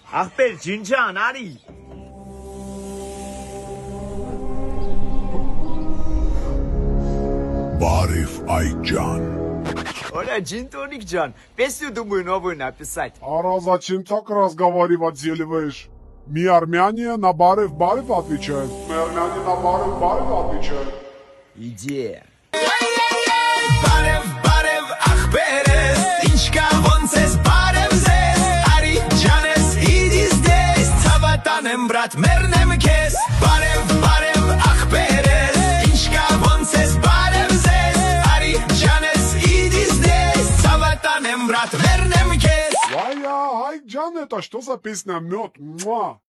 Ախպեր ջինջան, արի։ Բարև այջան։ Оля, джин-тоник Джан, песню, думаю, новую написать. А зачем так разговаривать? Ми армяне на барев отвечают. Мы армяне на барев отвечают. Идея. Բարև ախպերես, ինչ կա ոնց ես բարև զես, արի ջանես իդիս դես, ցավատանեմ բրատ մերնեմ քեզ, բարև ախպերես, ինչ կա ոնց ես բարև զես, արի ջանես իդիս դես, ցավատանեմ բրат մերնեմ քեզ. Вая, айджан, это что за песня? Мед. Муа.